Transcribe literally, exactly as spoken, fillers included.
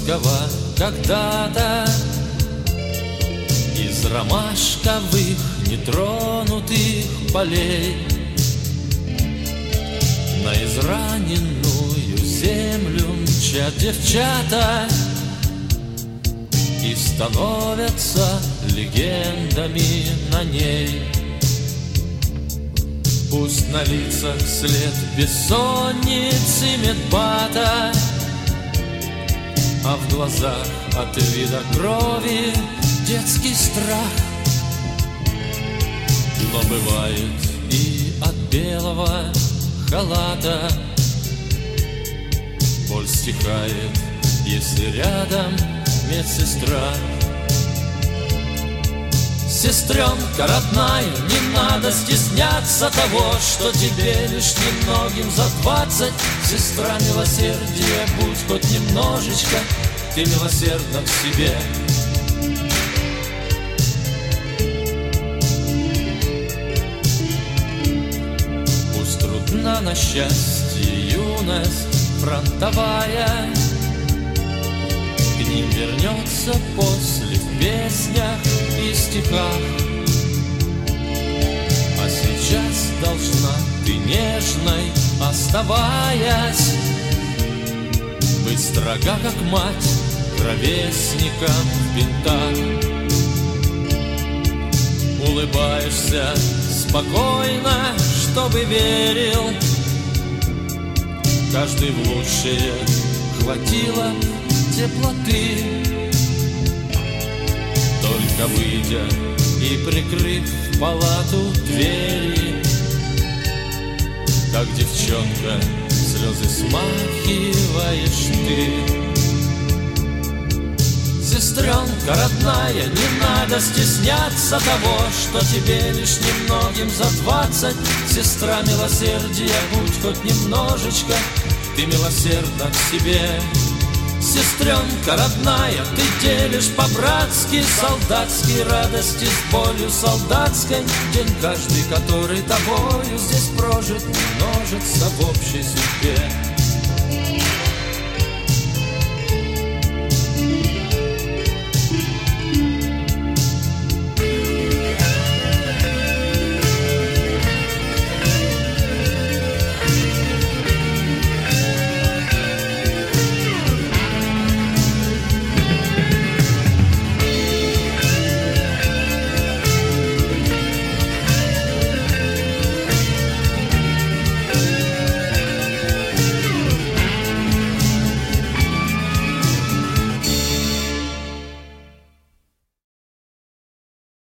ласково когда-то из ромашковых нетронутых полей на израненную землю мчат девчата и становятся легендами на ней. Пусть на лицах след бессонницы медбата, а в глазах от вида крови детский страх. Но бывает и от белого халата боль стихает, если рядом медсестра. Сестренка родная, не надо стесняться того, что тебе лишь немногим за двадцать. Сестра милосердия, будь хоть немножечко ты милосердна к себе. Пусть трудна на счастье юность фронтовая, к ним вернется после в песнях и стихах. А сейчас должна ты нежной, оставаясь, быть строга, как мать, к ровесникам в бинтах. Улыбаешься спокойно, чтобы верил, каждый в лучшее хватило теплоты. Только выйдя и прикрыв в палату двери, как девчонка слезы смахиваешь ты. Сестренка родная, не надо стесняться того, что тебе лишь немногим за двадцать. Сестра милосердия, будь хоть немножечко ты милосердна к себе. Сестренка родная, ты делишь по-братски солдатские радости с болью солдатской. День каждый, который тобою здесь прожит, множится в общей судьбе.